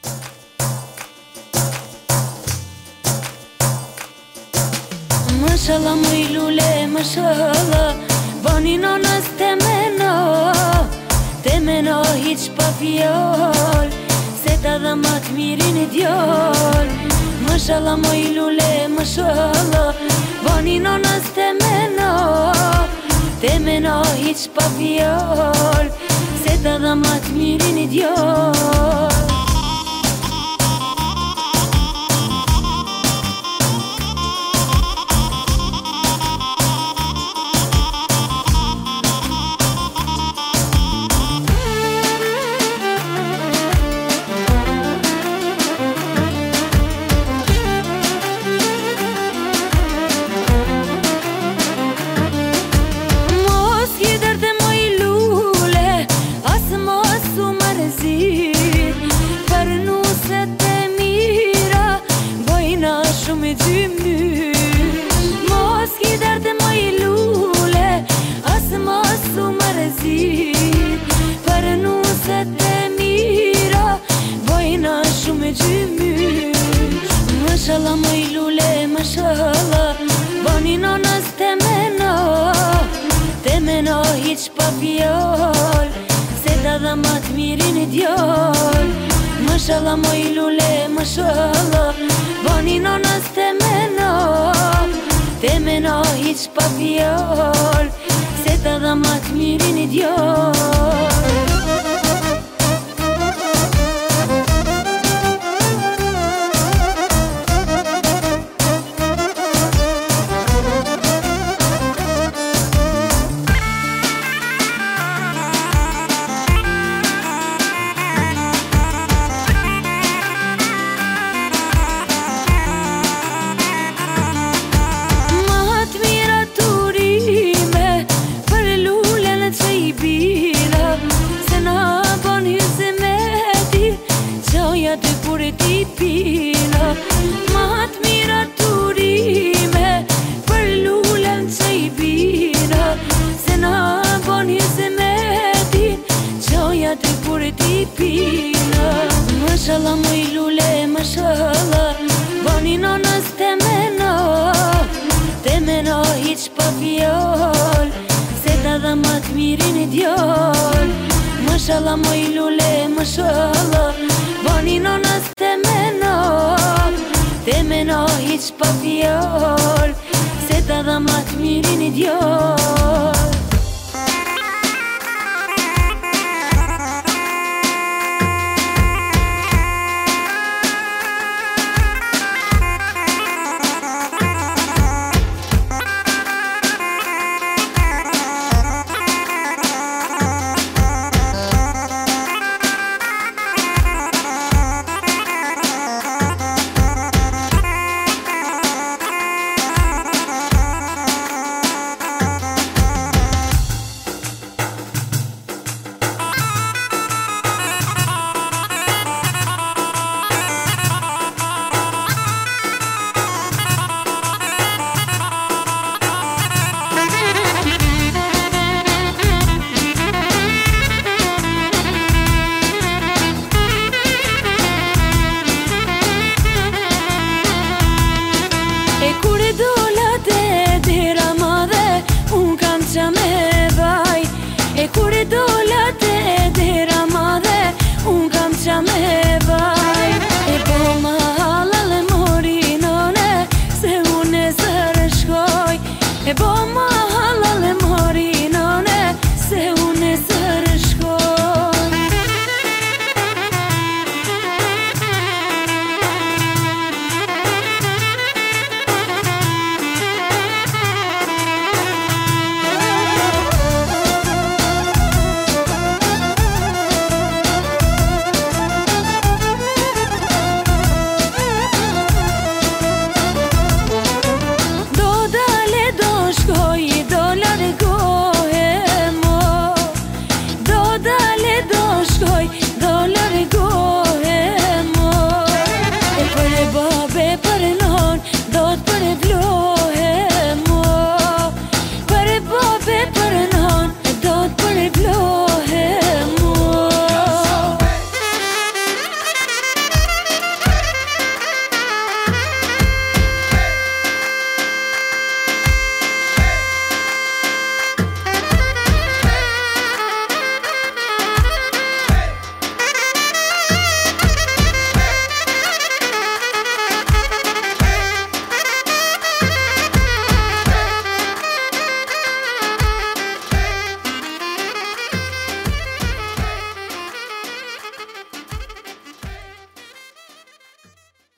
Mashallah moj lule, mashallah Bani nanas te meno hiq pa fjall Se ta dha ma t'mirin e djall Mashallah moj lule, mashallah Bani nanas te meno hiq pa fjall Se ta dha ma t'mirin e djall Shumë dy mënyrë Mos ki derte ma I lule As mos u më rezit Për nuset e mira Bojna shumë dy mënyrë Mashallah ma I lule, mashallah Bani nanas te meno hiq pa fjall Se ta dha ma t'mirin e djall Mashallah ma I lule, mashallah Bani nanas te meno hiq pa fjall Se ta dha ma t'mirin e djall Të pure ti pina Ma t'mira t'urime Për lullën që I bina Se na bon hizmetin Qoja të pure ti pina Mashallah moj lule, mashallah Bani nanas te meno hiq pa fjall Se ta dha ma t'mirin e djall Mashallah moj lule, mashallah